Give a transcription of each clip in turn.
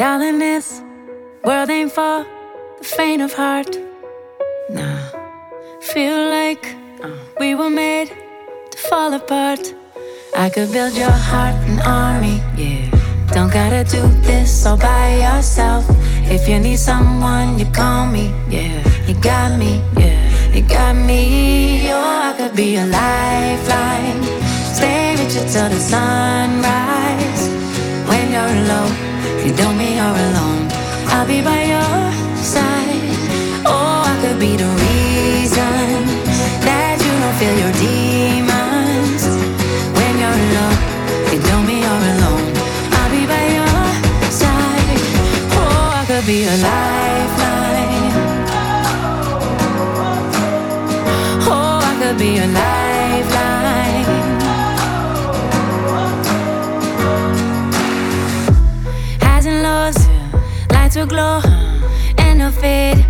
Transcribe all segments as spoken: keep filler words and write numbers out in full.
Darling, this world ain't for the faint of heart. Nah, feel like uh, we were made to fall apart. I could build your heart an army, yeah. Don't gotta do this all by yourself. If you need someone, you call me, yeah. You got me, yeah. You got me, oh, I could be a lifeline. Stay with you till the sunrise. When you're alone, you don't mean you're alone. I'll be by your side. Oh, I could be the reason that you don't feel your demons. When you're alone, you don't mean you're alone. I'll be by your side. Oh, I could be a lifeline. Oh, I could be a lifeline. Highs and lows, lights will glow and they'll fade.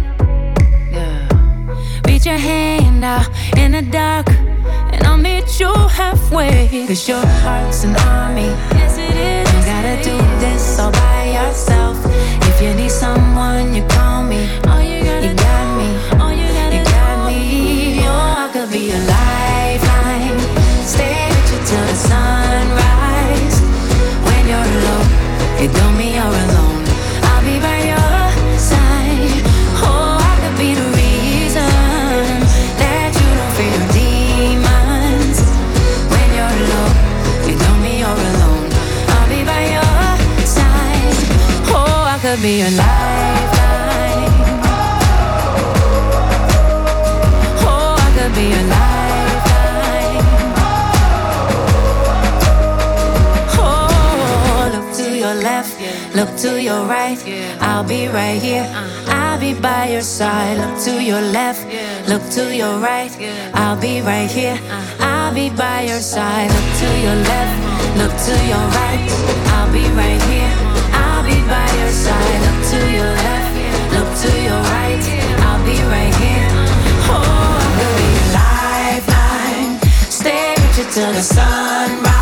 Reach your hand out in the dark and I'll meet you halfway. Cause your heart's an army. Yes it is. You gotta do this all by yourself. If you need someone, you call me. All you, you got me. All you, you got me. Oh, I could be a lifeline. Stay with you till the sunrise. When you're alone, it don't mean you're alone. I'll be by your side. Oh, I could be the reason that you don't fear your demons. When you're alone, it don't mean you're alone. I'll be by your side. Oh, I could be a lifeline. Oh, I could be a lifeline. Oh, look to your left, look to your right. I'll be right here. I'll be by your side. Look to your left, look to your right. I'll be right here. I'll be by your side. Look to your left, look to your right. I'll be right here. I'll be by your side. Look to your left, look to your right. I'll be right here. Oh, I could be a lifeline. Stay with you till the sunrise.